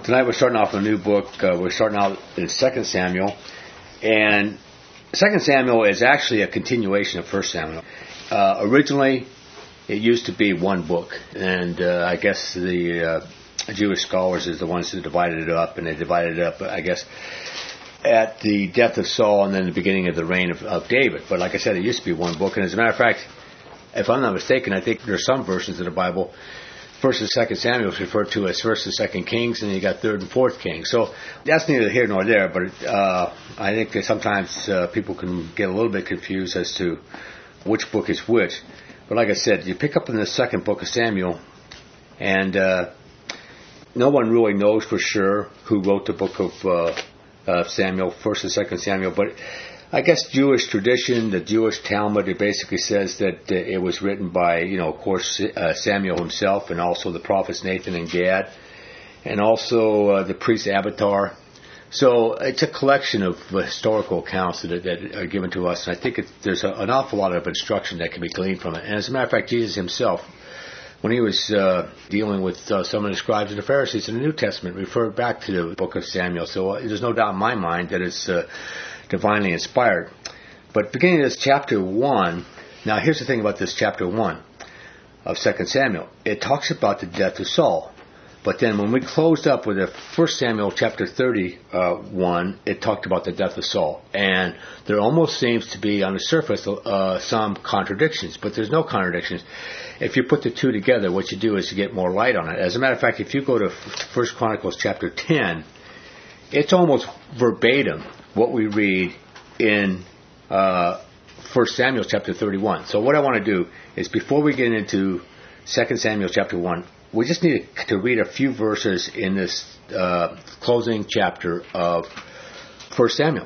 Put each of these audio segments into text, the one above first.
Tonight we're starting off a new book. We're starting out in 2 Samuel. And 2 Samuel is actually a continuation of 1 Samuel. Originally, it used to be one book. And I guess the Jewish scholars is the ones who divided it up. And they divided it up, I guess, at the death of Saul and then the beginning of the reign of David. But like I said, it used to be one book. And as a matter of fact, if I'm not mistaken, I think there are some versions of the Bible, 1st and 2nd Samuel is referred to as 1st and 2nd Kings, and then you got 3rd and 4th Kings. So that's neither here nor there, but I think that sometimes people can get a little bit confused as to which book is which. But like I said, you pick up in the 2nd book of Samuel, and no one really knows for sure who wrote the book of Samuel, 1st and 2nd Samuel, but I guess Jewish tradition, the Jewish Talmud, it basically says that it was written by, of course, Samuel himself, and also the prophets Nathan and Gad, and also the priest Abiathar. So it's a collection of historical accounts that are given to us, and I think there's an awful lot of instruction that can be gleaned from it. And as a matter of fact, Jesus himself, when he was dealing with some of the scribes and the Pharisees in the New Testament, referred back to the book of Samuel. So there's no doubt in my mind that it's divinely inspired. But beginning of this chapter 1, now here's the thing about this chapter 1 of 2 Samuel. It talks about the death of Saul. But then when we closed up with the 1 Samuel chapter 31, it talked about the death of Saul. And there almost seems to be on the surface some contradictions, but there's no contradictions. If you put the two together, what you do is you get more light on it. As a matter of fact, if you go to 1 Chronicles chapter 10, it's almost verbatim what we read in 1 Samuel chapter 31. So what I want to do is, before we get into 2 Samuel chapter 1, we just need to read a few verses in this closing chapter of 1 Samuel,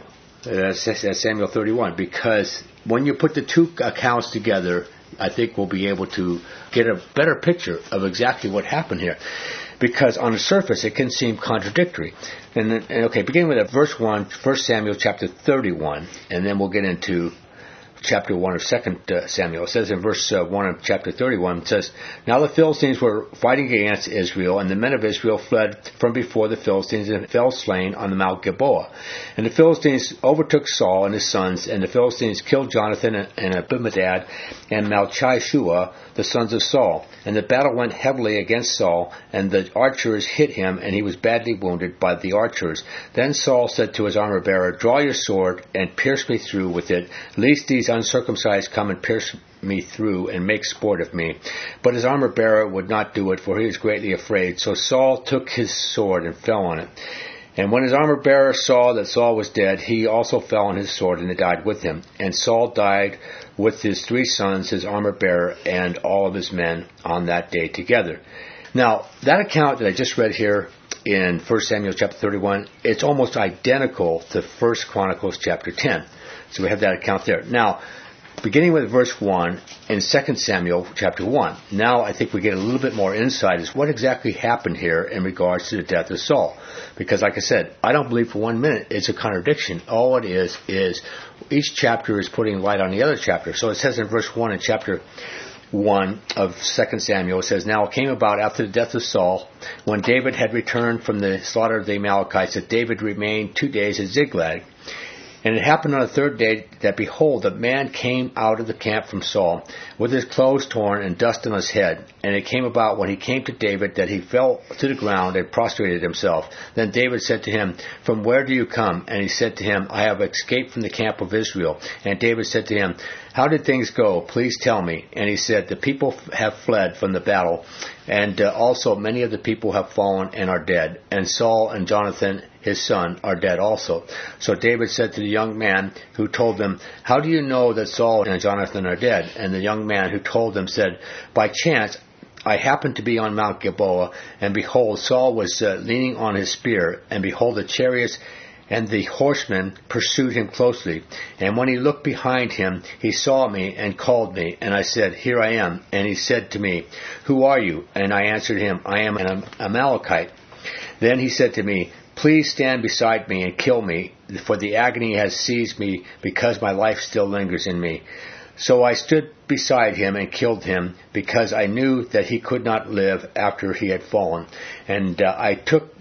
Samuel 31, because when you put the two accounts together, I think we'll be able to get a better picture of exactly what happened here. Because on the surface, it can seem contradictory. Beginning with verse 1, 1 Samuel chapter 31, and then we'll get into chapter 1 of 2 Samuel. It says in verse 1 of chapter 31, it says, "Now the Philistines were fighting against Israel, and the men of Israel fled from before the Philistines and fell slain on the Mount Gilboa. And the Philistines overtook Saul and his sons, and the Philistines killed Jonathan and Abinadab and Malchishua, the sons of Saul. And the battle went heavily against Saul, and the archers hit him, and he was badly wounded by the archers. Then Saul said to his armor-bearer, 'Draw your sword and pierce me through with it, lest these uncircumcised come and pierce me through and make sport of me.' But his armor-bearer would not do it, for he was greatly afraid. So Saul took his sword and fell on it. And when his armor-bearer saw that Saul was dead, he also fell on his sword and died with him. And Saul died with his 3 sons, his armor-bearer, and all of his men on that day together." Now, that account that I just read here in 1 Samuel chapter 31, it's almost identical to 1 Chronicles chapter 10. So we have that account there. Now, beginning with verse 1 in 2 Samuel chapter 1, now I think we get a little bit more insight as what exactly happened here in regards to the death of Saul. Because like I said, I don't believe for 1 minute it's a contradiction. All it is each chapter is putting light on the other chapter. So it says in verse 1 in chapter 1 of 2 Samuel, it says, "Now it came about after the death of Saul, when David had returned from the slaughter of the Amalekites, that David remained 2 days at Ziklag. And it happened on the 3rd day that, behold, a man came out of the camp from Saul, with his clothes torn and dust on his head. And it came about when he came to David that he fell to the ground and prostrated himself. Then David said to him, 'From where do you come?' And he said to him, 'I have escaped from the camp of Israel.' And David said to him, 'How did things go? Please tell me.' And he said, 'The people have fled from the battle, and also many of the people have fallen and are dead. And Saul and Jonathan, his son, are dead also.' So David said to the young man who told them, 'How do you know that Saul and Jonathan are dead?' And the young man who told them said, 'By chance I happened to be on Mount Gilboa, and behold, Saul was leaning on his spear, and behold, the chariots and the horsemen pursued him closely. And when he looked behind him, he saw me and called me. And I said, Here I am. And he said to me, Who are you? And I answered him, I am an Amalekite. Then he said to me, Please stand beside me and kill me, for the agony has seized me, because my life still lingers in me. So I stood beside him and killed him, because I knew that he could not live after he had fallen. And I took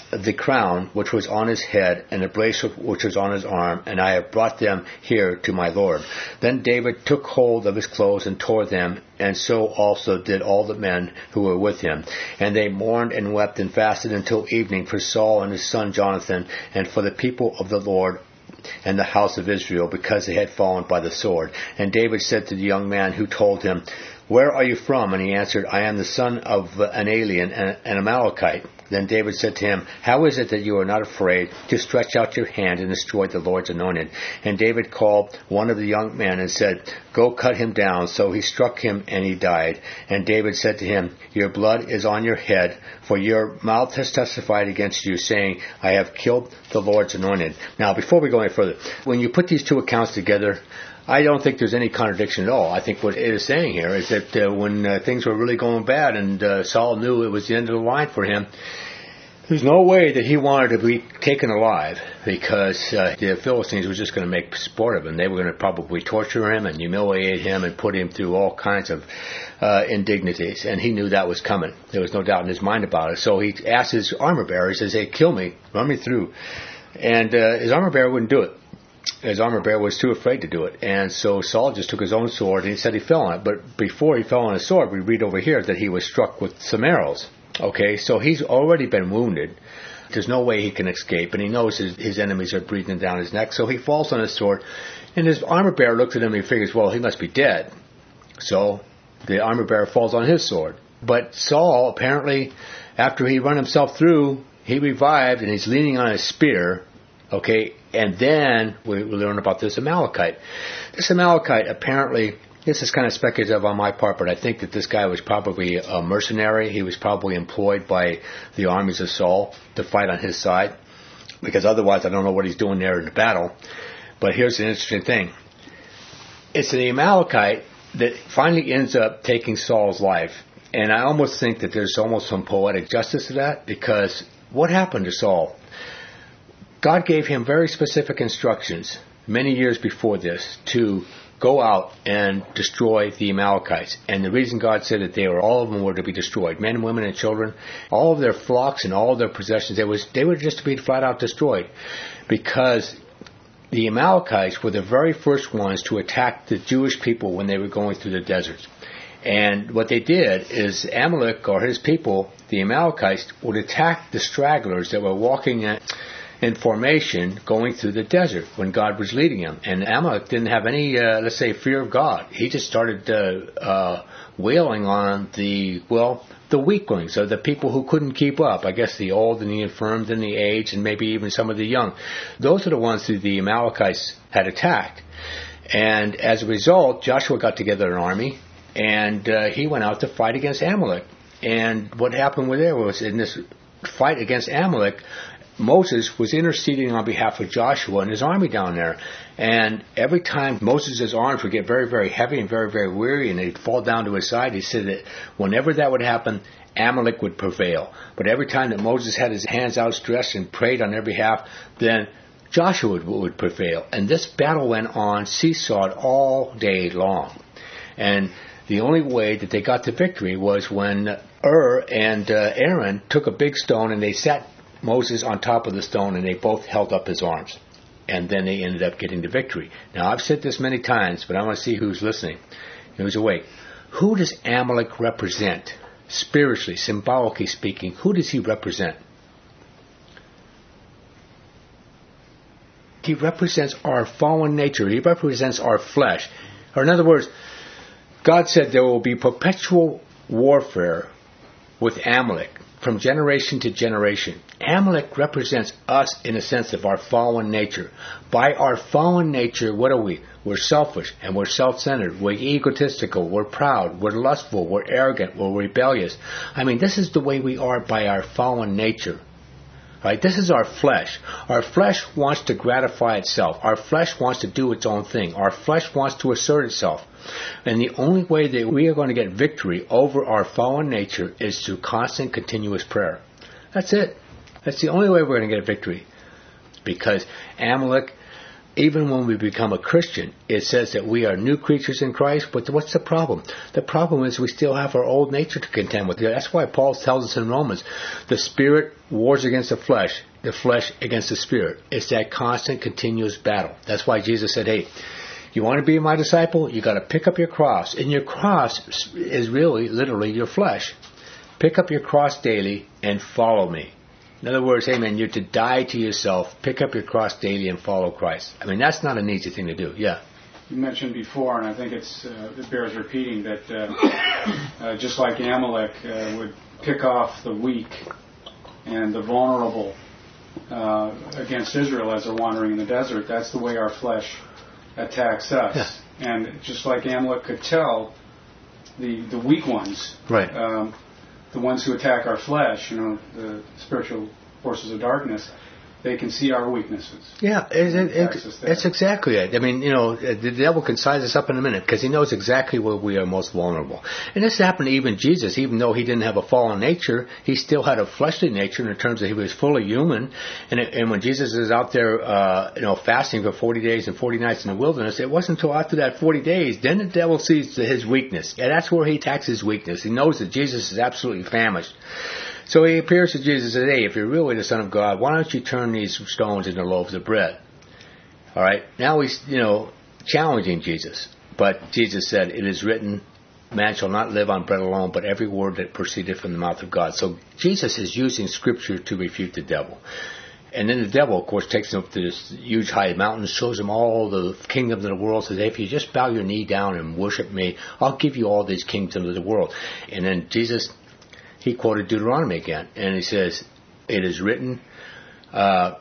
the crown which was on his head, and the bracelet which was on his arm, and I have brought them here to my Lord. Then David took hold of his clothes and tore them, and so also did all the men who were with him. And they mourned and wept and fasted until evening for Saul and his son Jonathan, and for the people of the Lord and the house of Israel, because they had fallen by the sword. And David said to the young man who told him, Where are you from? And he answered, I am the son of an alien, an Amalekite. Then David said to him, How is it that you are not afraid to stretch out your hand and destroy the Lord's anointed? And David called one of the young men and said, Go cut him down. So he struck him, and he died. And David said to him, Your blood is on your head, for your mouth has testified against you, saying, I have killed the Lord's anointed. Now, before we go any further, when you put these two accounts together, I don't think there's any contradiction at all. I think what it is saying here is that when things were really going bad and Saul knew it was the end of the line for him, there's no way that he wanted to be taken alive, because the Philistines were just going to make sport of him. They were going to probably torture him and humiliate him and put him through all kinds of indignities. And he knew that was coming. There was no doubt in his mind about it. So he asked his armor bearer, he says, Hey, kill me, run me through. And his armor bearer wouldn't do it. His armor bearer was too afraid to do it. And so Saul just took his own sword, and he said he fell on it. But before he fell on his sword, we read over here that he was struck with some arrows. Okay, so he's already been wounded. There's no way he can escape, and he knows his enemies are breathing down his neck. So he falls on his sword, and his armor bearer looks at him and he figures, well, he must be dead. So the armor bearer falls on his sword. But Saul, apparently, after he run himself through, he revived, and he's leaning on his spear. Okay, and then we learn about this Amalekite. This Amalekite, apparently, this is kind of speculative on my part, but I think that this guy was probably a mercenary. He was probably employed by the armies of Saul to fight on his side, because otherwise I don't know what he's doing there in the battle. But here's an interesting thing. It's the Amalekite that finally ends up taking Saul's life. And I almost think that there's almost some poetic justice to that, because what happened to Saul? God gave him very specific instructions many years before this to go out and destroy the Amalekites. And the reason God said that all of them were to be destroyed, men, women, and children, all of their flocks and all of their possessions, they were just to be flat out destroyed, because the Amalekites were the very first ones to attack the Jewish people when they were going through the desert. And what they did is Amalek, or his people, the Amalekites, would attack the stragglers that were walking in formation going through the desert when God was leading them. And Amalek didn't have any, let's say, fear of God. He just started wailing on the weaklings, or the people who couldn't keep up. I guess the old and the infirmed and the aged, and maybe even some of the young. Those are the ones who the Amalekites had attacked. And as a result, Joshua got together an army, and he went out to fight against Amalek. And what happened there was, in this fight against Amalek, Moses was interceding on behalf of Joshua and his army down there. And every time Moses' arms would get very, very heavy and very, very weary, and they'd fall down to his side, he said that whenever that would happen, Amalek would prevail. But every time that Moses had his hands outstretched and prayed on their behalf, then Joshua would prevail. And this battle went on, seesawed all day long. And the only way that they got to victory was when and Aaron took a big stone, and they sat Moses on top of the stone, and they both held up his arms. And then they ended up getting the victory. Now, I've said this many times, but I want to see who's listening, who's awake. Who does Amalek represent? Spiritually, symbolically speaking, who does he represent? He represents our fallen nature. He represents our flesh. Or in other words, God said there will be perpetual warfare with Amalek from generation to generation. Amalek represents us in a sense of our fallen nature. By our fallen nature, what are we? We're selfish, and we're self-centered. We're egotistical. We're proud. We're lustful. We're arrogant. We're rebellious. I mean, this is the way we are by our fallen nature. Right? This is our flesh. Our flesh wants to gratify itself. Our flesh wants to do its own thing. Our flesh wants to assert itself. And the only way that we are going to get victory over our fallen nature is through constant, continuous prayer. That's it. That's the only way we're going to get victory. Because Amalek even when we become a Christian, it says that we are new creatures in Christ, but what's the problem? The problem is we still have our old nature to contend with. That's why Paul tells us in Romans, the Spirit wars against the flesh against the Spirit. It's that constant, continuous battle. That's why Jesus said, hey, you want to be my disciple? You got to pick up your cross. And your cross is really, literally, your flesh. Pick up your cross daily and follow me. In other words, hey man, you're to die to yourself, pick up your cross daily and follow Christ. I mean, that's not an easy thing to do. Yeah. You mentioned before, and I think it bears repeating, that just like Amalek would pick off the weak and the vulnerable against Israel as they're wandering in the desert, that's the way our flesh attacks us. Yeah. And just like Amalek could tell the weak ones, right. The ones who attack our flesh, the spiritual forces of darkness, they can see our weaknesses. Yeah, that's exactly it. I mean, the devil can size us up in a minute because he knows exactly where we are most vulnerable. And this happened to even Jesus. Even though he didn't have a fallen nature, he still had a fleshly nature in terms that he was fully human. And when Jesus is out there, fasting for 40 days and 40 nights in the wilderness, it wasn't until after that 40 days, then the devil sees his weakness. And that's where he attacks his weakness. He knows that Jesus is absolutely famished. So he appears to Jesus and says, hey, if you're really the Son of God, why don't you turn these stones into loaves of bread? All right. Now he's, challenging Jesus. But Jesus said, it is written, man shall not live on bread alone, but every word that proceeded from the mouth of God. So Jesus is using Scripture to refute the devil. And then the devil, of course, takes him up to this huge high mountain, shows him all the kingdoms of the world, says, hey, if you just bow your knee down and worship me, I'll give you all these kingdoms of the world. And then Jesus, he quoted Deuteronomy again, and he says, it is written that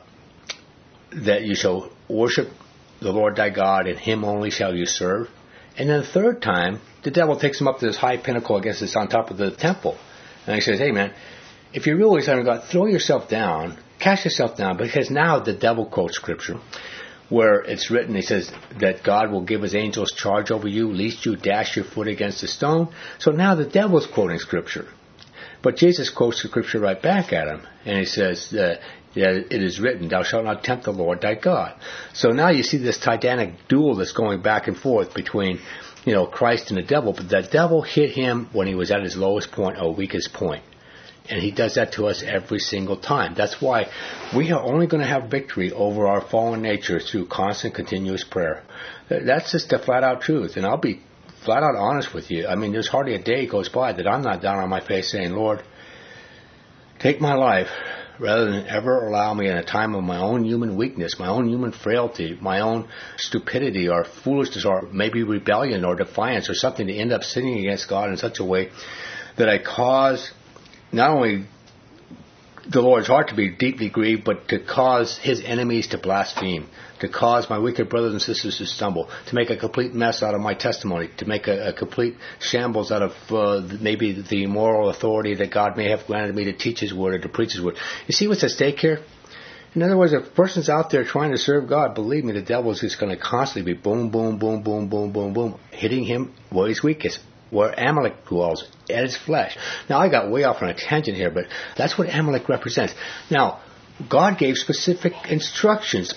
you shall worship the Lord thy God, and him only shall you serve. And then the third time, the devil takes him up to this high pinnacle, I guess it's on top of the temple. And he says, hey man, if you're really Son of God, throw yourself down, cast yourself down, because now the devil quotes Scripture, where it's written, he says, that God will give his angels charge over you, lest you dash your foot against a stone. So now the devil's quoting Scripture. But Jesus quotes the Scripture right back at him, and he says, it is written, thou shalt not tempt the Lord thy God. So now you see this titanic duel that's going back and forth between, Christ and the devil. But the devil hit him when he was at his lowest point or weakest point. And he does that to us every single time. That's why we are only going to have victory over our fallen nature through constant, continuous prayer. That's just the flat-out truth. And I'll be flat out honest with you. I mean, there's hardly a day goes by that I'm not down on my face saying, Lord, take my life rather than ever allow me in a time of my own human weakness, my own human frailty, my own stupidity or foolishness or maybe rebellion or defiance or something to end up sinning against God in such a way that I cause not only the Lord's heart to be deeply grieved, but to cause his enemies to blaspheme, to cause my wicked brothers and sisters to stumble, to make a complete mess out of my testimony, to make a complete shambles out of maybe the moral authority that God may have granted me to teach his word or to preach his word. You see what's at stake here? In other words, if a person's out there trying to serve God, believe me, the devil is just going to constantly be boom, boom, boom, boom, boom, boom, boom, hitting him where he's weakest, where Amalek dwells, at his flesh. Now, I got way off on a tangent here, but that's what Amalek represents. Now, God gave specific instructions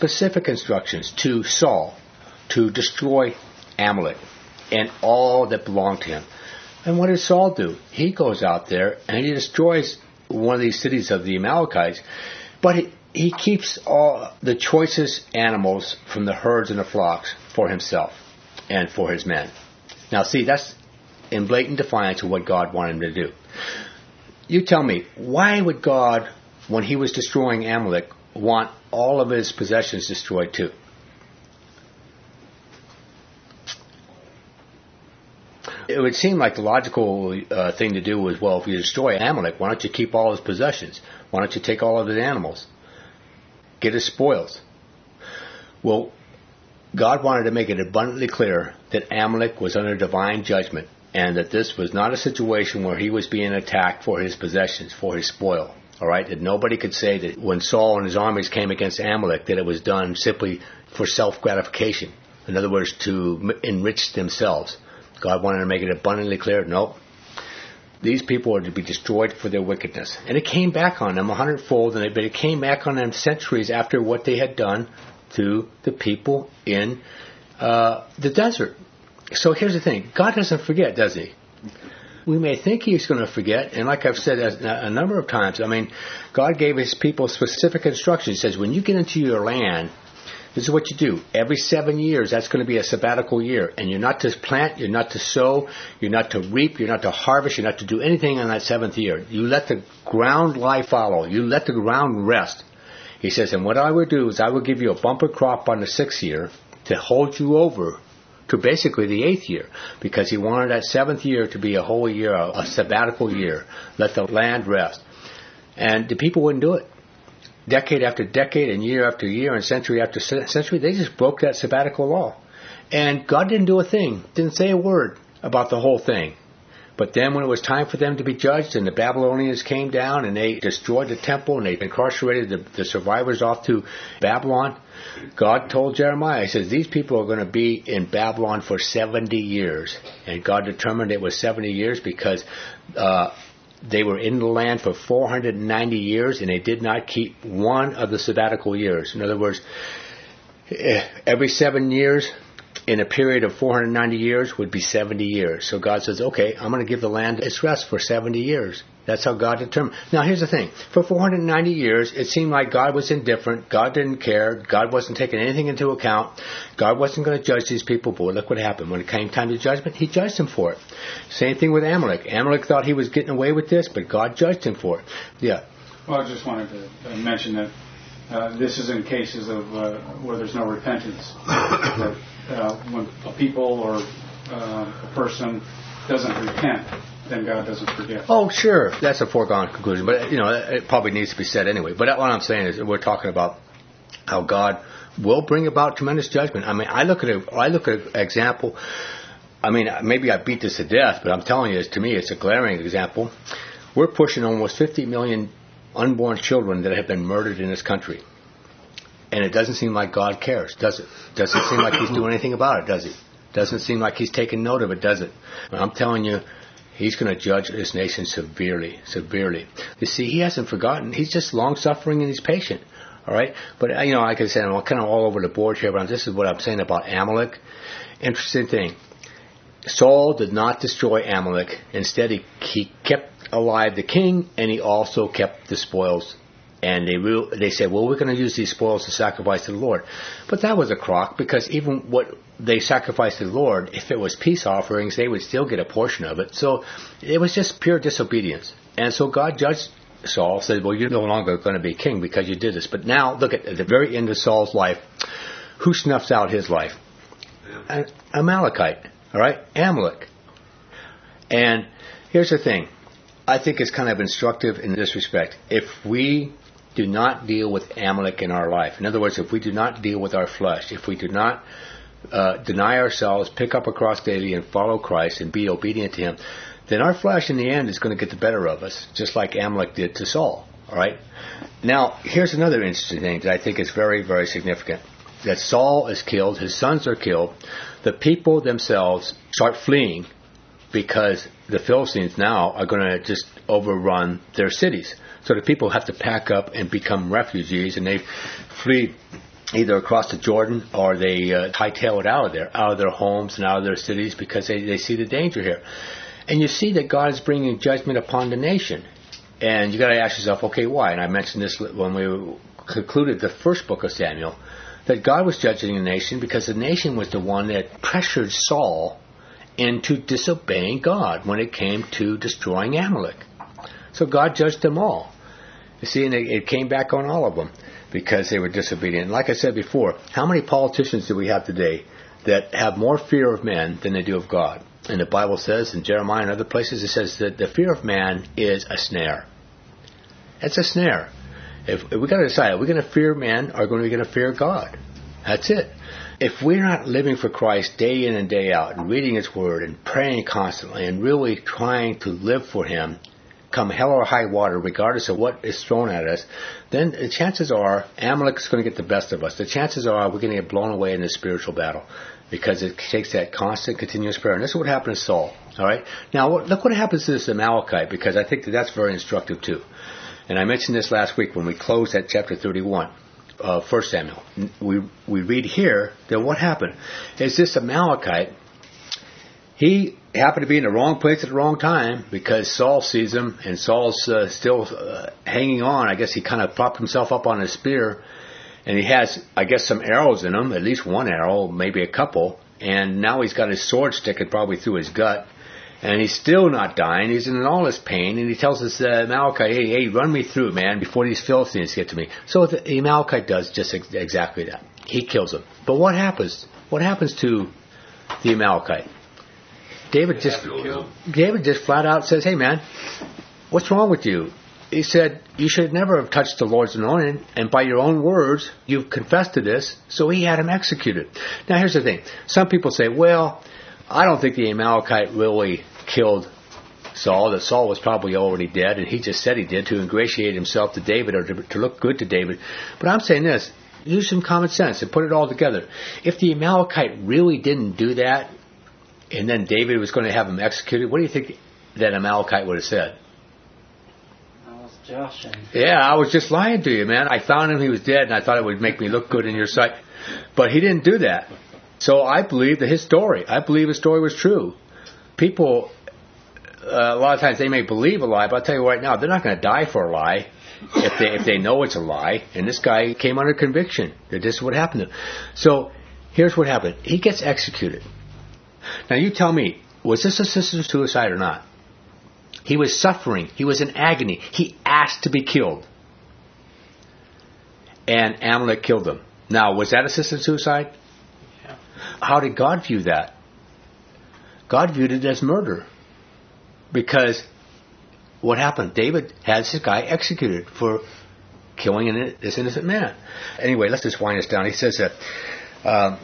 to Saul to destroy Amalek and all that belonged to him. And what does Saul do? He goes out there and he destroys one of these cities of the Amalekites, but he keeps all the choicest animals from the herds and the flocks for himself and for his men. Now, see, that's in blatant defiance of what God wanted him to do. You tell me, why would God, when he was destroying Amalek, want all of his possessions destroyed too? It would seem like the logical thing to do was, well, if you destroy Amalek, why don't you keep all his possessions? Why don't you take all of his animals? Get his spoils. Well, God wanted to make it abundantly clear that Amalek was under divine judgment, and that this was not a situation where he was being attacked for his possessions, for his spoil. All right? That nobody could say that when Saul and his armies came against Amalek that it was done simply for self-gratification. In other words, to enrich themselves. God wanted to make it abundantly clear, nope. These people are to be destroyed for their wickedness. And it came back on them 100-fold, but it came back on them centuries after what they had done to the people in the desert. So here's the thing. God doesn't forget, does he? We may think he's going to forget, and like I've said a number of times, I mean, God gave his people specific instructions. He says, when you get into your land, this is what you do. Every 7 years, that's going to be a sabbatical year. And you're not to plant, you're not to sow, you're not to reap, you're not to harvest, you're not to do anything on that 7th year. You let the ground lie fallow. You let the ground rest. He says, and what I will do is I will give you a bumper crop on the 6th year to hold you over to basically the 8th year, because he wanted that 7th year to be a whole year, a sabbatical year. Let the land rest. And the people wouldn't do it. Decade after decade and year after year and century after century, they just broke that sabbatical law. And God didn't do a thing, didn't say a word about the whole thing. But then when it was time for them to be judged and the Babylonians came down and they destroyed the temple and they incarcerated the survivors off to Babylon, God told Jeremiah, he says, these people are going to be in Babylon for 70 years. And God determined it was 70 years because they were in the land for 490 years and they did not keep one of the sabbatical years. In other words, every 7 years in a period of 490 years would be 70 years. So God says, okay, I'm going to give the land its rest for 70 years. That's how God determined. Now here's the thing. For 490 years, it seemed like God was indifferent. God didn't care. God wasn't taking anything into account. God wasn't going to judge these people. But look what happened. When it came time to judgment, he judged them for it. Same thing with Amalek. Amalek thought he was getting away with this, but God judged him for it. Yeah. Well, I just wanted to mention that this is in cases of where there's no repentance. When a people or a person doesn't repent, then God doesn't forgive. Oh, sure. That's a foregone conclusion. But, it probably needs to be said anyway. But what I'm saying is we're talking about how God will bring about tremendous judgment. I mean, I look at an example. I mean, maybe I beat this to death, but I'm telling you, to me, it's a glaring example. We're pushing almost 50 million unborn children that have been murdered in this country. And it doesn't seem like God cares, does it? Doesn't seem like he's doing anything about it, does he? Doesn't seem like he's taking note of it, does it? But I'm telling you, he's going to judge this nation severely, severely. You see, he hasn't forgotten. He's just long-suffering and he's patient. All right? But, like I said, I'm kind of all over the board here, but this is what I'm saying about Amalek. Interesting thing. Saul did not destroy Amalek. Instead, he kept alive the king, and he also kept the spoils. And they said, well, we're going to use these spoils to sacrifice to the Lord. But that was a crock, because even what they sacrificed to the Lord, if it was peace offerings, they would still get a portion of it. So it was just pure disobedience. And so God judged Saul, said, well, you're no longer going to be king because you did this. But now, look at the very end of Saul's life. Who snuffs out his life? An Amalekite. All right? Amalek. And here's the thing. I think it's kind of instructive in this respect. If we do not deal with Amalek in our life, in other words, if we do not deal with our flesh, if we do not deny ourselves, pick up a cross daily and follow Christ and be obedient to him, then our flesh in the end is going to get the better of us, just like Amalek did to Saul. All right? Now, here's another interesting thing that I think is very, very significant. That Saul is killed, his sons are killed, the people themselves start fleeing because the Philistines now are going to just overrun their cities. So the people have to pack up and become refugees, and they flee either across the Jordan or they hightail it out of their homes and out of their cities because they see the danger here. And you see that God is bringing judgment upon the nation. And you got to ask yourself, okay, why? And I mentioned this when we concluded the first book of Samuel, that God was judging the nation because the nation was the one that pressured Saul into disobeying God when it came to destroying Amalek. So God judged them all. You see, and it came back on all of them because they were disobedient. And like I said before, how many politicians do we have today that have more fear of men than they do of God? And the Bible says, in Jeremiah and other places, it says that the fear of man is a snare. It's a snare. If we got to decide, are we going to fear men or are we going to fear God? That's it. If we're not living for Christ day in and day out and reading His Word and praying constantly and really trying to live for Him, come hell or high water, regardless of what is thrown at us, then the chances are Amalek is going to get the best of us. The chances are we're going to get blown away in this spiritual battle because it takes that constant, continuous prayer. And this is what happened to Saul. All right. Now, look what happens to this Amalekite, because I think that's very instructive too. And I mentioned this last week when we closed at chapter 31. 1 Samuel. We read here that what happened is this Amalekite, he happened to be in the wrong place at the wrong time because Saul sees him, and Saul's still hanging on. I guess he kind of propped himself up on his spear, and he has, I guess, some arrows in him, at least one arrow, maybe a couple, and now he's got his sword sticking probably through his gut, and he's still not dying. He's in all this pain, and he tells this Amalekite, hey, run me through, man, before these Philistines get to me. So the Amalekite does just exactly that. He kills him. But what happens? What happens to the Amalekite? David just flat out says, hey, man, what's wrong with you? He said, you should never have touched the Lord's anointed, and by your own words, you've confessed to this, so he had him executed. Now, here's the thing. Some people say, well, I don't think the Amalekite really killed Saul, that Saul was probably already dead, and he just said he did to ingratiate himself to David or to look good to David. But I'm saying this, use some common sense and put it all together. If the Amalekite really didn't do that, and then David was going to have him executed, what do you think that Amalekite would have said? Joshing. Yeah, I was just lying to you, man. I found him, he was dead, and I thought it would make me look good in your sight. But he didn't do that. So I believe that his story was true. People, a lot of times they may believe a lie, but I'll tell you right now, they're not going to die for a lie if they know it's a lie. And this guy came under conviction that this is what happened to him. So here's what happened. He gets executed. Now you tell me, was this assisted suicide or not? He was suffering. He was in agony. He asked to be killed. And Amalek killed him. Now, was that assisted suicide? Yeah. How did God view that? God viewed it as murder. Because what happened? David has this guy executed for killing this innocent man. Anyway, let's just wind this down. He says that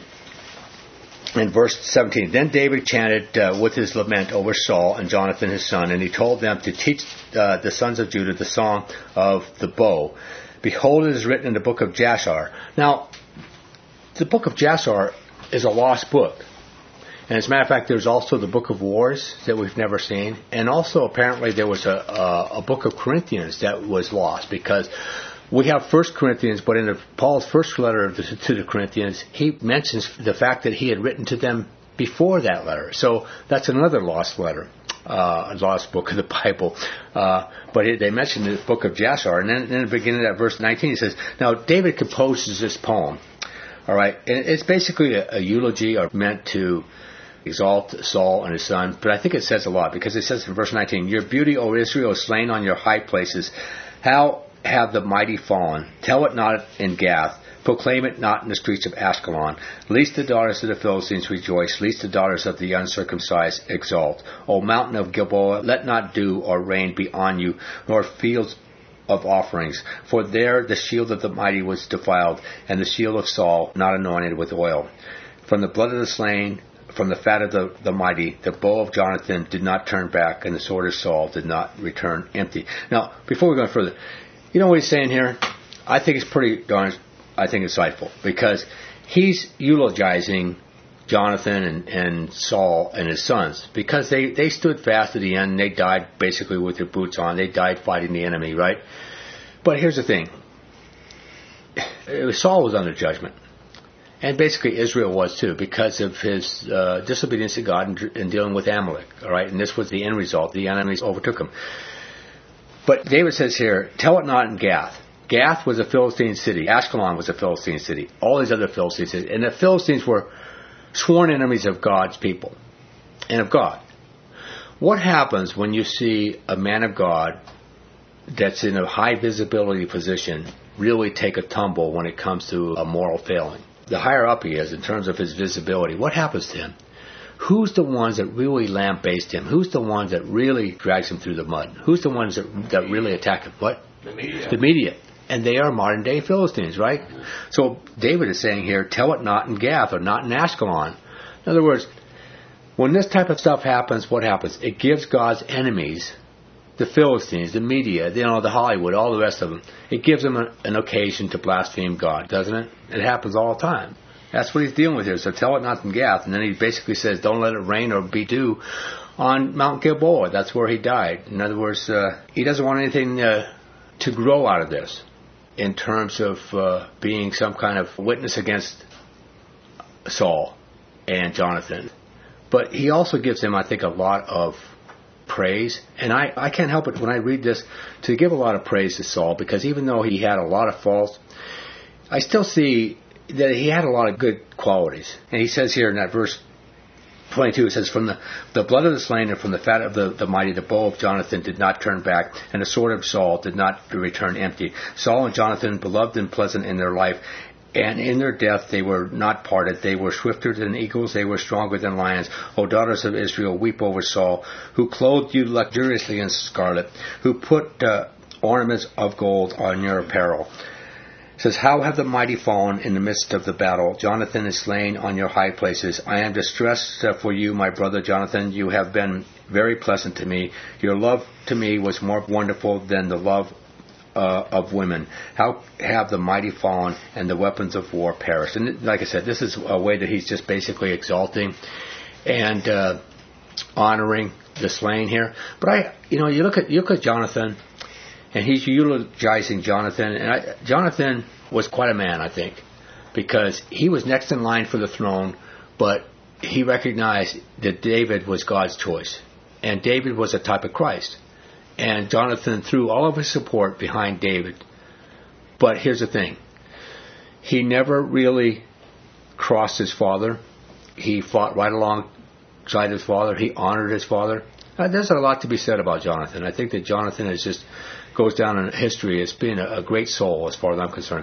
in verse 17, then David chanted with his lament over Saul and Jonathan his son, and he told them to teach the sons of Judah the song of the bow. Behold, it is written in the book of Jasher. Now, the book of Jasher is a lost book. And as a matter of fact, there's also the book of Wars that we've never seen. And also, apparently, there was a book of Corinthians that was lost because we have 1 Corinthians, but in Paul's first letter to the Corinthians, he mentions the fact that he had written to them before that letter. So that's another lost letter, a lost book of the Bible. But they mention the book of Jasher. And then in the beginning of that verse 19, he says, now David composes this poem. All right, and it's basically a eulogy or meant to exalt Saul and his son. But I think it says a lot because it says in verse 19, your beauty, O Israel, is slain on your high places. How have the mighty fallen? Tell it not in Gath. Proclaim it not in the streets of Ashkelon. Lest the daughters of the Philistines rejoice, lest the daughters of the uncircumcised exult. O mountain of Gilboa, let not dew or rain be on you, nor fields of offerings. For there the shield of the mighty was defiled, and the shield of Saul not anointed with oil. From the blood of the slain, from the fat of the mighty, the bow of Jonathan did not turn back, and the sword of Saul did not return empty. Now, before we go further, you know what he's saying here? I think it's pretty darn, insightful, because he's eulogizing Jonathan and Saul and his sons, because they stood fast to the end, and they died basically with their boots on. They died fighting the enemy, right? But here's the thing. Saul was under judgment. And basically Israel was too, because of his disobedience to God in dealing with Amalek, all right? And this was the end result. The enemies overtook him. But David says here, tell it not in Gath. Gath was a Philistine city. Ashkelon was a Philistine city. All these other Philistine cities. And the Philistines were sworn enemies of God's people and of God. What happens when you see a man of God that's in a high visibility position really take a tumble when it comes to a moral failing? The higher up he is in terms of his visibility, what happens to him? Who's the ones that really lambaste him? Who's the ones that really drags him through the mud? Who's the ones that really attack him? What? The media. The media. And they are modern day Philistines, right? So David is saying here, tell it not in Gath or not in Ashkelon. In other words, when this type of stuff happens, what happens? It gives God's enemies, the Philistines, the media, the Hollywood, all the rest of them, it gives them an occasion to blaspheme God, doesn't it? It happens all the time. That's what he's dealing with here. So tell it not in Gath. And then he basically says, don't let it rain or be dew on Mount Gilboa. That's where he died. In other words, he doesn't want anything to grow out of this. in terms of being some kind of witness against Saul and Jonathan. But he also gives him, I think, a lot of praise. And I can't help it when I read this to give a lot of praise to Saul, because even though he had a lot of faults, I still see that he had a lot of good qualities. And he says here in that verse 22, it says, from the blood of the slain and from the fat of the mighty, the bow of Jonathan did not turn back, and the sword of Saul did not return empty. Saul and Jonathan, beloved and pleasant in their life, and in their death they were not parted. They were swifter than eagles, they were stronger than lions. O daughters of Israel, weep over Saul, who clothed you luxuriously in scarlet, who put ornaments of gold on your apparel. It says, how have the mighty fallen in the midst of the battle? Jonathan is slain on your high places. I am distressed for you, my brother Jonathan. You have been very pleasant to me. Your love to me was more wonderful than the love of women. How have the mighty fallen and the weapons of war perished? And like I said, this is a way that he's just basically exalting and honoring the slain here. But you look at Jonathan, and he's eulogizing Jonathan. And Jonathan was quite a man, I think, because he was next in line for the throne, but he recognized that David was God's choice. And David was a type of Christ. And Jonathan threw all of his support behind David. But here's the thing. He never really crossed his father. He fought right alongside his father. He honored his father. There's a lot to be said about Jonathan. I think that Jonathan is just goes down in history as being a great soul, as far as I'm concerned.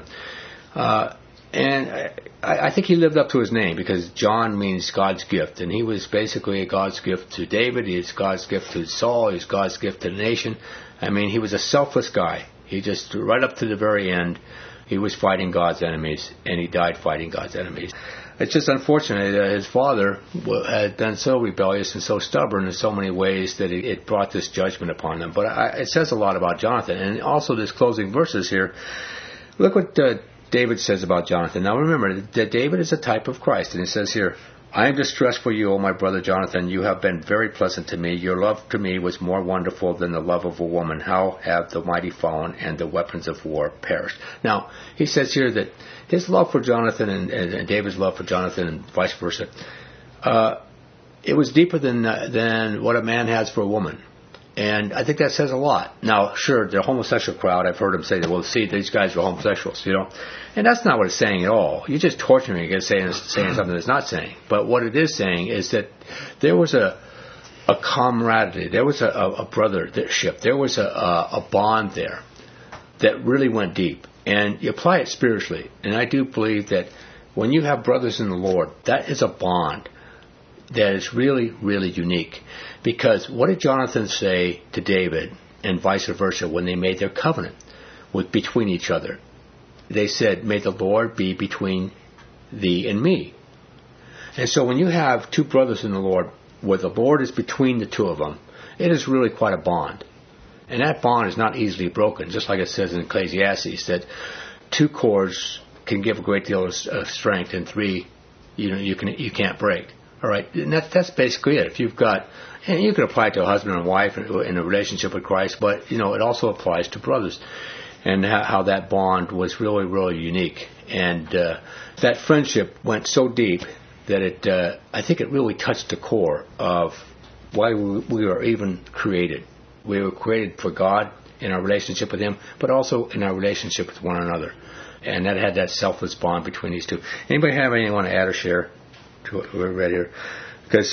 And I think he lived up to his name, because John means God's gift. And he was basically God's gift to David. He's God's gift to Saul. He's God's gift to the nation. I mean, he was a selfless guy. He just, right up to the very end, he was fighting God's enemies, and he died fighting God's enemies. It's just unfortunate that his father had been so rebellious and so stubborn in so many ways that it brought this judgment upon them. But it says a lot about Jonathan. And also this closing verses here, look what David says about Jonathan. Now remember that David is a type of Christ. And it says here, I am distressed for you, O my brother Jonathan. You have been very pleasant to me. Your love to me was more wonderful than the love of a woman. How have the mighty fallen and the weapons of war perished? Now, he says here that his love for Jonathan and David's love for Jonathan and vice versa, it was deeper than what a man has for a woman. And I think that says a lot. Now, sure, the homosexual crowd, I've heard them say that, well, see, these guys are homosexuals, And that's not what it's saying at all. You're just torturing it against saying something it's not saying. But what it is saying is that there was a camaraderie, there was a brothership, there was a bond there that really went deep. And you apply it spiritually. And I do believe that when you have brothers in the Lord, that is a bond that is really, really unique. Because what did Jonathan say to David and vice versa when they made their covenant between each other? They said, may the Lord be between thee and me. And so when you have two brothers in the Lord, where the Lord is between the two of them, it is really quite a bond. And that bond is not easily broken, just like it says in Ecclesiastes, that two cords can give a great deal of strength, and three, you can't break. All right, and that's basically it. If you've got, and you can apply it to a husband and wife in a relationship with Christ, but it also applies to brothers, and how that bond was really, really unique. And that friendship went so deep that I think it really touched the core of why we were even created. We were created for God in our relationship with Him, but also in our relationship with one another. And that had that selfless bond between these two. Anybody have anything you want to add or share to what we read here? Because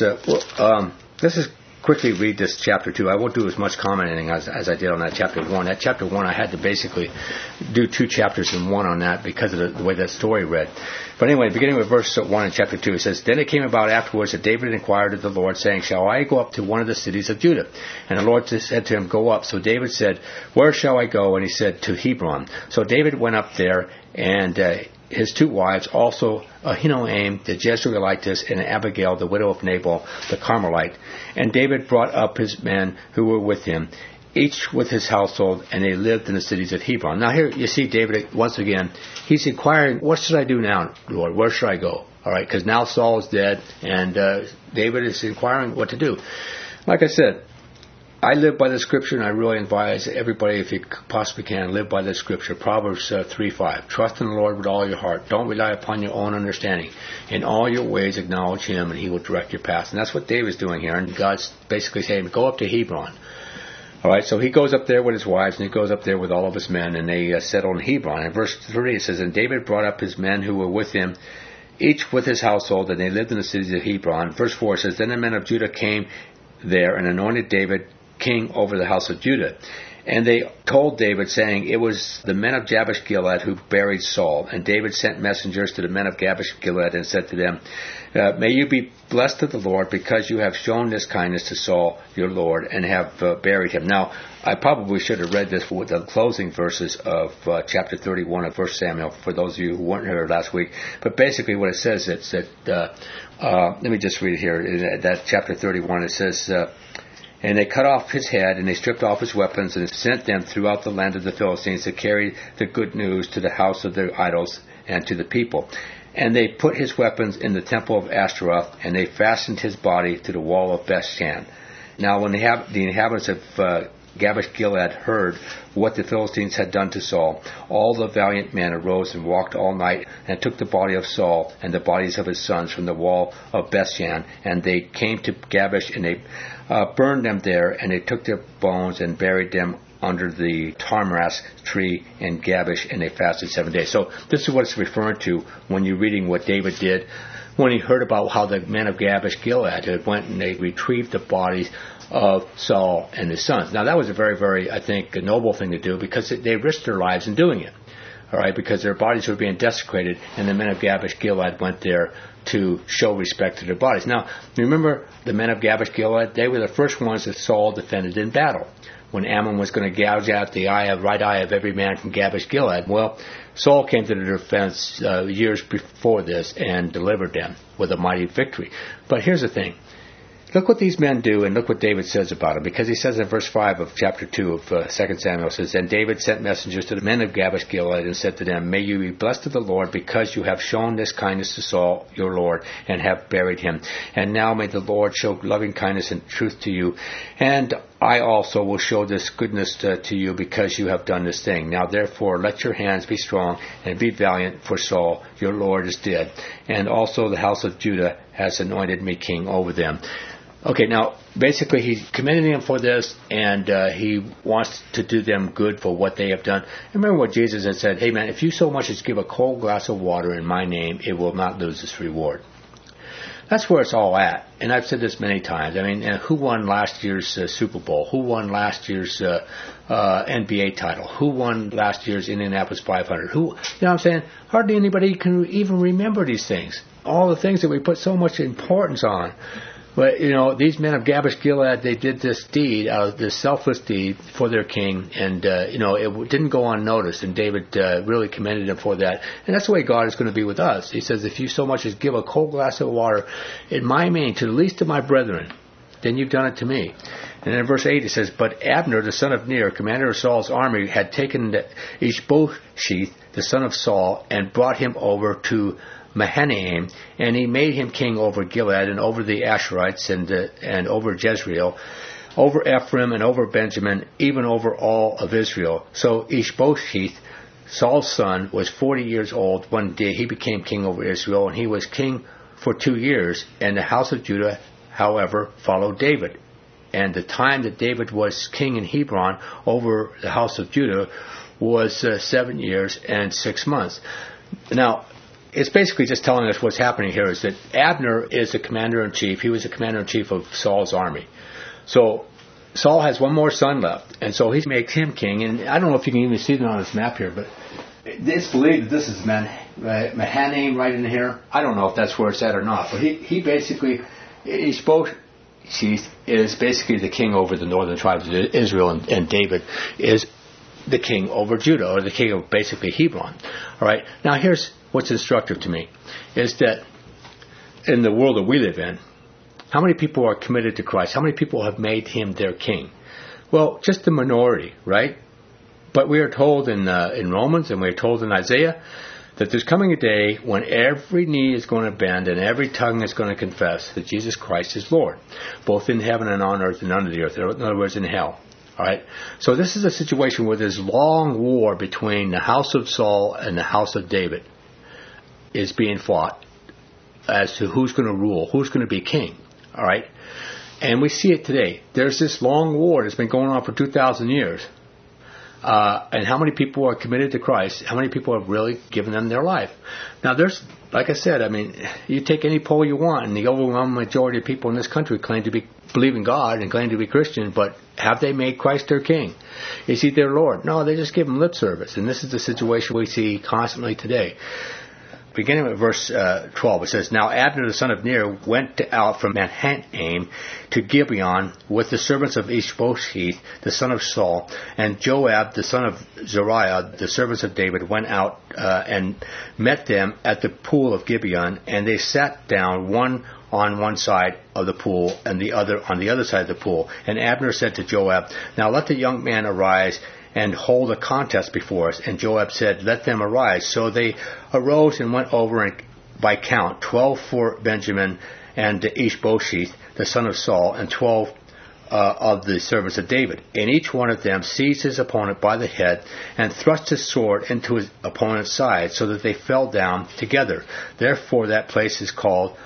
let's just quickly read this chapter 2. I won't do as much commenting as I did on that chapter 1. That chapter 1, I had to basically do 2 chapters in one on that because of the way that story read. But anyway, beginning with verse 1 in chapter 2, it says, Then it came about afterwards that David inquired of the Lord, saying, Shall I go up to one of the cities of Judah? And the Lord said to him, Go up. So David said, Where shall I go? And he said, To Hebron. So David went up there, and his 2 wives, also Ahinoam the Jezreelitess, and Abigail the widow of Nabal the Carmelite. And David brought up his men who were with him, each with his household, and they lived in the cities of Hebron. Now here you see David, once again, he's inquiring, what should I do now, Lord? Where should I go? All right, because now Saul is dead, and David is inquiring what to do. Like I said, I live by the scripture, and I really advise everybody, if you possibly can, live by the scripture. Proverbs 3:5. Trust in the Lord with all your heart. Don't rely upon your own understanding. In all your ways acknowledge Him, and He will direct your path. And that's what David's doing here. And God's basically saying, go up to Hebron. All right, so he goes up there with his wives, and he goes up there with all of his men, and they settle in Hebron. In verse 3 it says, and David brought up his men who were with him, each with his household, and they lived in the cities of Hebron. Verse 4 says, then the men of Judah came there and anointed David king over the house of Judah. And they told David, saying, it was the men of Jabesh-Gilead who buried Saul. And David sent messengers to the men of Jabesh-Gilead and said to them, may you be blessed of the Lord, because you have shown this kindness to Saul your Lord, and have buried him. Now, I probably should have read this with the closing verses of chapter 31 of 1 Samuel, for those of you who weren't here last week. But basically what it says, it's that, let me just read it here. In that chapter 31, it says, and they cut off his head, and they stripped off his weapons, and sent them throughout the land of the Philistines to carry the good news to the house of their idols and to the people. And they put his weapons in the temple of Ashtaroth, and they fastened his body to the wall of Bethshan. Now when the inhabitants of Jabesh-Gilead heard what the Philistines had done to Saul, all the valiant men arose and walked all night, and took the body of Saul and the bodies of his sons from the wall of Bethshan, and they came to Jabesh, and they burned them there, and they took their bones and buried them under the tamarisk tree in Jabesh, and they fasted 7 days. So this is what it's referring to when you're reading what David did when he heard about how the men of Jabesh-Gilead had went and they retrieved the bodies of Saul and his sons. Now that was a very, very, I think, a noble thing to do, because they risked their lives in doing it. All right, because their bodies were being desecrated, and the men of Jabesh-Gilead went there to show respect to their bodies. Now, remember, the men of Jabesh-Gilead, they were the first ones that Saul defended in battle. When Ammon was going to gouge out the right eye of every man from Jabesh-Gilead, well, Saul came to their defense years before this and delivered them with a mighty victory. But here's the thing. Look what these men do, and look what David says about them. Because he says in verse 5 of chapter 2 of 2 Samuel, says, and David sent messengers to the men of Jabesh-Gilead and said to them, may you be blessed of the Lord, because you have shown this kindness to Saul your Lord, and have buried him. And now may the Lord show loving kindness and truth to you. And I also will show this goodness to you, because you have done this thing. Now therefore let your hands be strong, and be valiant, for Saul your Lord is dead. And also the house of Judah has anointed me king over them. Okay, now, basically he's commending them for this, and he wants to do them good for what they have done. And remember what Jesus had said, hey man, if you so much as give a cold glass of water in my name, it will not lose its reward. That's where it's all at. And I've said this many times. I mean, who won last year's Super Bowl? Who won last year's NBA title? Who won last year's Indianapolis 500? Who, you know what I'm saying? Hardly anybody can even remember these things. All the things that we put so much importance on. But, you know, these men of Jabesh-Gilead, they did this deed, this selfless deed for their king, and, you know, it didn't go unnoticed, and David really commended him for that. And that's the way God is going to be with us. He says, if you so much as give a cold glass of water in my name to the least of my brethren, then you've done it to me. And in verse 8 it says, but Abner, the son of Ner, commander of Saul's army, had taken Ishbosheth, the son of Saul, and brought him over to Mahanaim, and he made him king over Gilead, and over the Asherites, and over Jezreel, over Ephraim, and over Benjamin, even over all of Israel. So Ishbosheth, Saul's son, was 40 years old one day he became king over Israel, and he was king for 2 years. And the house of Judah, however, followed David. And the time that David was king in Hebron over the house of Judah was 7 years and 6 months. Now, it's basically just telling us what's happening here is that Abner is the commander-in-chief. He was the commander-in-chief of Saul's army. So Saul has one more son left, and so he makes him king. And I don't know if you can even see it on this map here, but it's believed that this is Mahanaim right in here. I don't know if that's where it's at or not, but he basically, Ishbosheth is basically the king over the northern tribes of Israel, and David is the king over Judah, or the king of basically Hebron. All right. Now here's what's instructive to me, is that in the world that we live in, how many people are committed to Christ? How many people have made him their king? Well, just the minority, right? But we are told in Romans, and we are told in Isaiah, that there's coming a day when every knee is going to bend and every tongue is going to confess that Jesus Christ is Lord, both in heaven and on earth and under the earth. In other words, in hell. All right. So this is a situation where this long war between the house of Saul and the house of David is being fought as to who's going to rule, who's going to be king. All right. And we see it today. There's this long war that's been going on for 2,000 years. And how many people are committed to Christ? How many people have really given them their life? Now, there's, like I said, I mean, you take any poll you want, and the overwhelming majority of people in this country claim to believe in God and claim to be Christian, but have they made Christ their king? Is he their Lord? No, they just give him lip service. And this is the situation we see constantly today. Beginning with verse 12, it says, Now Abner the son of Ner went out from Mahanaim to Gibeon with the servants of Ishbosheth the son of Saul, and Joab the son of Zeruiah, the servants of David, went out and met them at the pool of Gibeon, and they sat down, one on one side of the pool and the other on the other side of the pool. And Abner said to Joab, Now let the young man arise and hold a contest before us. And Joab said, Let them arise. So they arose and went over, and by count, 12 for Benjamin and Ishbosheth, the son of Saul, and 12 of the servants of David. And each one of them seized his opponent by the head and thrust his sword into his opponent's side, so that they fell down together. Therefore that place is called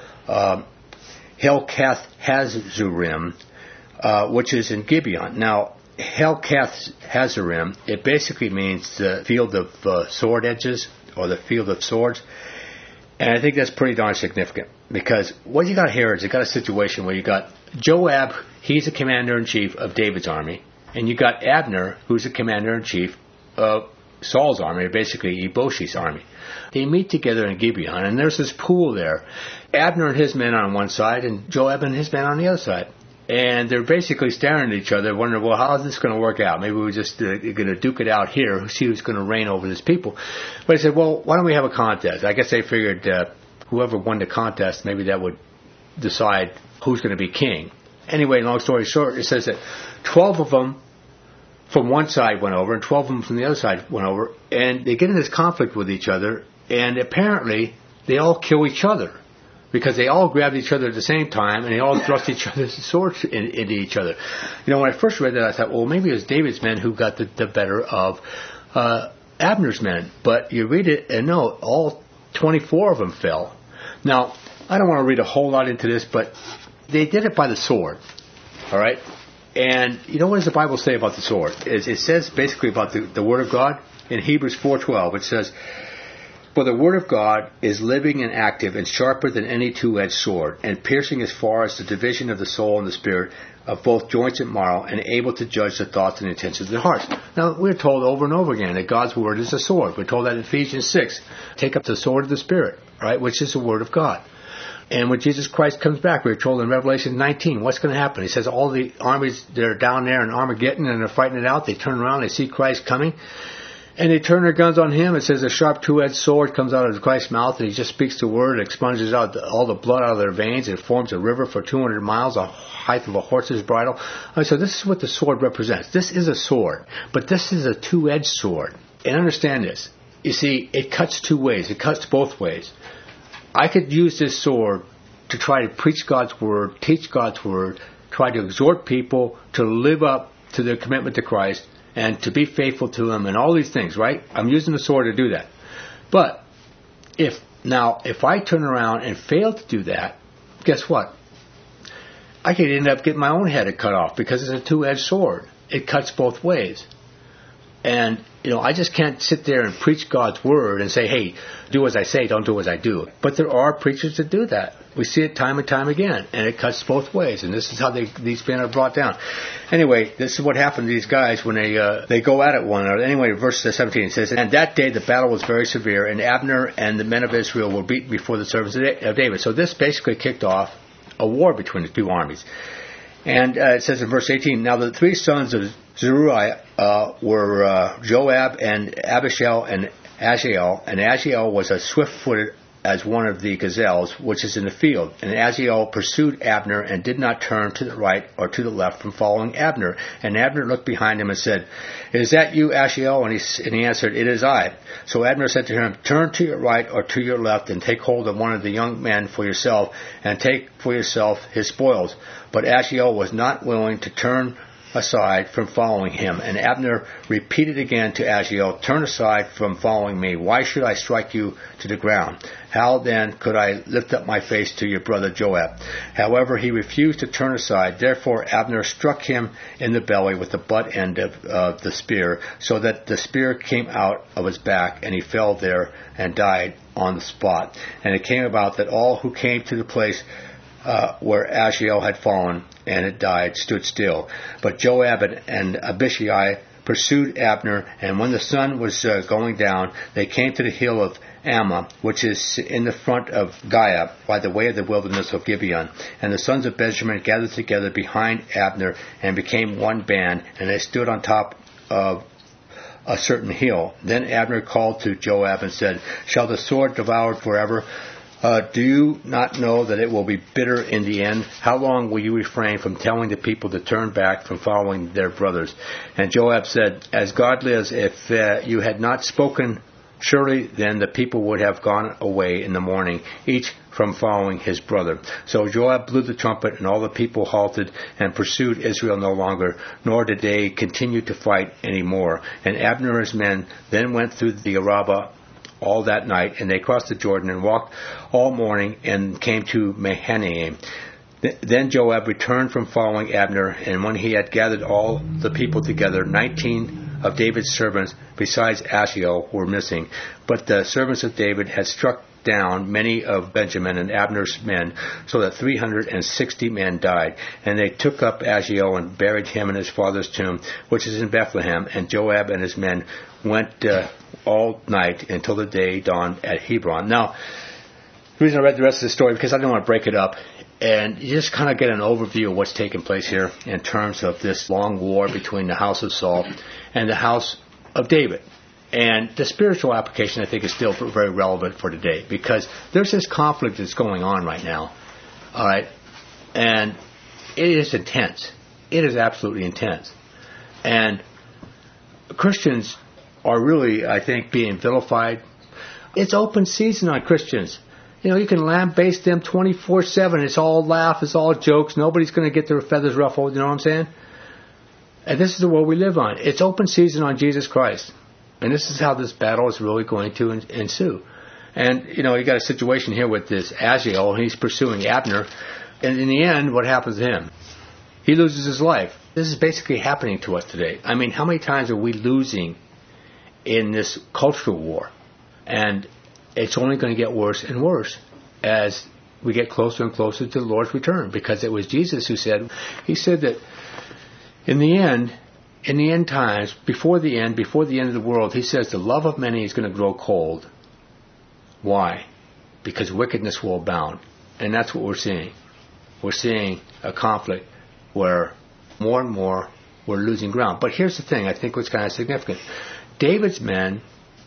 Helkath Hazurim, which is in Gibeon. Now, Helkath Hazurim, it basically means the field of sword edges, or the field of swords. And I think that's pretty darn significant, because what you got here is you got a situation where you got Joab, he's the commander-in-chief of David's army, and you got Abner, who's the commander-in-chief of Saul's army, or basically Ishbosheth's army. They meet together in Gibeon, and there's this pool there. Abner and his men on one side, and Joab and his men on the other side. And they're basically staring at each other, wondering, well, how is this going to work out? Maybe we're just going to duke it out here, see who's going to reign over these people. But he said, well, why don't we have a contest? I guess they figured whoever won the contest, maybe that would decide who's going to be king. Anyway, long story short, it says that 12 of them from one side went over, and 12 of them from the other side went over, and they get in this conflict with each other, and apparently they all kill each other, because they all grabbed each other at the same time, and they all thrust each other's swords into each other. You know, when I first read that, I thought, well, maybe it was David's men who got the better of Abner's men. But you read it, and no, all 24 of them fell. Now, I don't want to read a whole lot into this, but they did it by the sword. All right? And you know what does the Bible say about the sword? It says basically about the Word of God. In Hebrews 4:12, it says, For the Word of God is living and active and sharper than any two-edged sword, and piercing as far as the division of the soul and the spirit, of both joints and marrow, and able to judge the thoughts and intentions of the heart. Now, we're told over and over again that God's Word is a sword. We're told that in Ephesians 6. Take up the sword of the Spirit, right, which is the Word of God. And when Jesus Christ comes back, we're told in Revelation 19, what's going to happen? He says all the armies that are down there in Armageddon and they're fighting it out, they turn around, they see Christ coming, and they turn their guns on him. It says a sharp two-edged sword comes out of Christ's mouth, and he just speaks the word, expunges out all the blood out of their veins, and it forms a river for 200 miles, the height of a horse's bridle. So this is what the sword represents. This is a sword, but this is a two-edged sword. And understand this. You see, it cuts two ways. It cuts both ways. I could use this sword to try to preach God's word, teach God's word, try to exhort people to live up to their commitment to Christ and to be faithful to Him and all these things, right? I'm using the sword to do that. But if I turn around and fail to do that, guess what? I could end up getting my own head cut off because it's a two-edged sword. It cuts both ways. And, I just can't sit there and preach God's word and say, hey, do as I say, don't do as I do. But there are preachers that do that. We see it time and time again, and it cuts both ways. And this is how these men are brought down. Anyway, this is what happened to these guys when they go at it one another. Anyway, verse 17 says, And that day the battle was very severe, and Abner and the men of Israel were beaten before the servants of David. So this basically kicked off a war between the two armies. And it says in verse 18, Now the three sons of Zeruiah were Joab and Abishai and Asahel. And Asahel was a swift-footed as one of the gazelles which is in the field. And Asahel pursued Abner and did not turn to the right or to the left from following Abner. And Abner looked behind him and said, "Is that you, Asahel?" And he answered, "It is I." So Abner said to him, "Turn to your right or to your left and take hold of one of the young men for yourself and take for yourself his spoils." But Asahel was not willing to turn aside from following him. And Abner repeated again to Asahel, "Turn aside from following me. Why should I strike you to the ground? How then could I lift up my face to your brother Joab?" However, he refused to turn aside. Therefore Abner struck him in the belly with the butt end of the spear, so that the spear came out of his back, and he fell there and died on the spot. And it came about that all who came to the place where Asahel had fallen and had died stood still. But Joab and Abishai pursued Abner, and when the sun was going down, they came to the hill of Ammah, which is in the front of Giah, by the way of the wilderness of Gibeon. And the sons of Benjamin gathered together behind Abner and became one band, and they stood on top of a certain hill. Then Abner called to Joab and said, "Shall the sword devour forever? Do you not know that it will be bitter in the end? How long will you refrain from telling the people to turn back from following their brothers?" And Joab said, "As God lives, if you had not spoken, surely then the people would have gone away in the morning, each from following his brother." So Joab blew the trumpet, and all the people halted and pursued Israel no longer, nor did they continue to fight any more. And Abner and his men then went through the Arabah all that night, and they crossed the Jordan and walked all morning and came to Mahanaim. Then Joab returned from following Abner, and when he had gathered all the people together, 19 of David's servants, besides Asahel, were missing. But the servants of David had struck down many of Benjamin and Abner's men, so that 360 men died. And they took up Asahel and buried him in his father's tomb, which is in Bethlehem. And Joab and his men went all night until the day dawned at Hebron. Now, the reason I read the rest of the story, because I didn't want to break it up, and you just kind of get an overview of what's taking place here in terms of this long war between the house of Saul and the house of David. And the spiritual application, I think, is still very relevant for today, because there's this conflict that's going on right now, all right? And it is intense. It is absolutely intense. And Christians are really, I think, being vilified. It's open season on Christians. You know, you can lambaste them 24/7. It's all laugh. It's all jokes. Nobody's going to get their feathers ruffled. You know what I'm saying? And this is the world we live on. It's open season on Jesus Christ. And this is how this battle is really going to ensue. And, you know, you got a situation here with this Asahel. He's pursuing Abner. And in the end, what happens to him? He loses his life. This is basically happening to us today. I mean, how many times are we losing in this cultural war? And it's only going to get worse and worse as we get closer and closer to the Lord's return. Because it was Jesus who said, he said that in the end times, before the end of the world, he says the love of many is going to grow cold. Why? Because wickedness will abound. And that's what we're seeing. We're seeing a conflict where more and more we're losing ground. But here's the thing, I think what's kind of significant. David's men,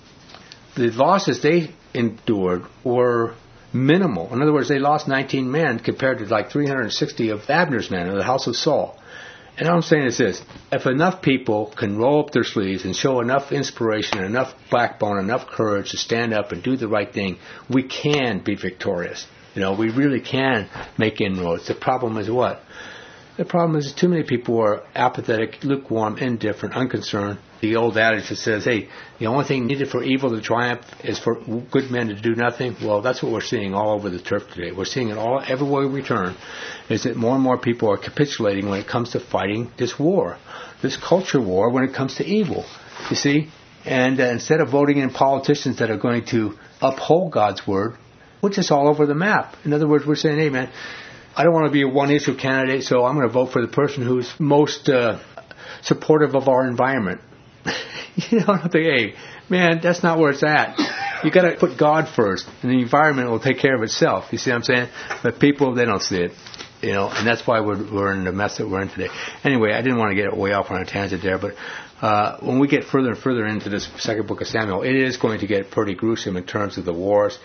the losses they endured were minimal. In other words, they lost 19 men compared to like 360 of Abner's men in the house of Saul. And all I'm saying is this: if enough people can roll up their sleeves and show enough inspiration, enough backbone, enough courage to stand up and do the right thing, we can be victorious. You know, we really can make inroads. The problem is what? The problem is too many people are apathetic, lukewarm, indifferent, unconcerned. The old adage that says, hey, the only thing needed for evil to triumph is for good men to do nothing. Well, that's what we're seeing all over the turf today. We're seeing it all everywhere we turn, is that more and more people are capitulating when it comes to fighting this war, this culture war when it comes to evil. You see? And instead of voting in politicians that are going to uphold God's word, which is all over the map. In other words, we're saying, hey, man, I don't want to be a one-issue candidate, so I'm going to vote for the person who's most supportive of our environment. You know, I think, hey, man, that's not where it's at. You got to put God first, and the environment will take care of itself. You see what I'm saying? But people, they don't see it. You know, and that's why we're in the mess that we're in today. Anyway, I didn't want to get way off on a tangent there, but when we get further and further into this second book of Samuel, it is going to get pretty gruesome in terms of the wars.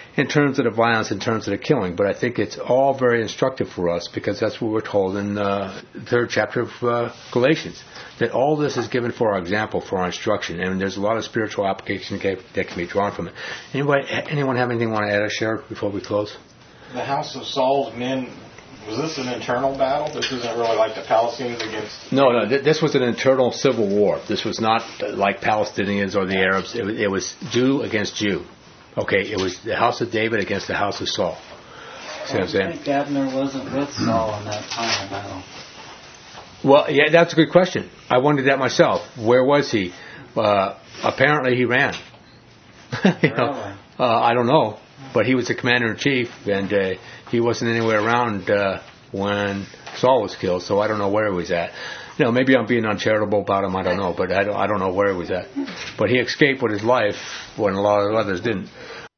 in terms of the violence, in terms of the killing. But I think it's all very instructive for us because that's what we're told in the third chapter of Galatians, that all this is given for our example, for our instruction, and there's a lot of spiritual application that can be drawn from it. Anyone have anything want to add or share before we close? The house of Saul's men, was this an internal battle? This isn't really like the Palestinians against... No, this was an internal civil war. This was not like Palestinians or the Arabs. It was Jew against Jew. Okay, it was the house of David against the house of Saul. See what I'm saying? I think Abner wasn't with Saul in that final battle. Well, yeah, that's a good question. I wondered that myself. Where was he? Apparently he ran. Really? I don't know. But he was the commander-in-chief, and he wasn't anywhere around when Saul was killed, so I don't know where he was at. Maybe I'm being uncharitable about him, I don't know, but I don't know where he was at. But he escaped with his life when a lot of others didn't.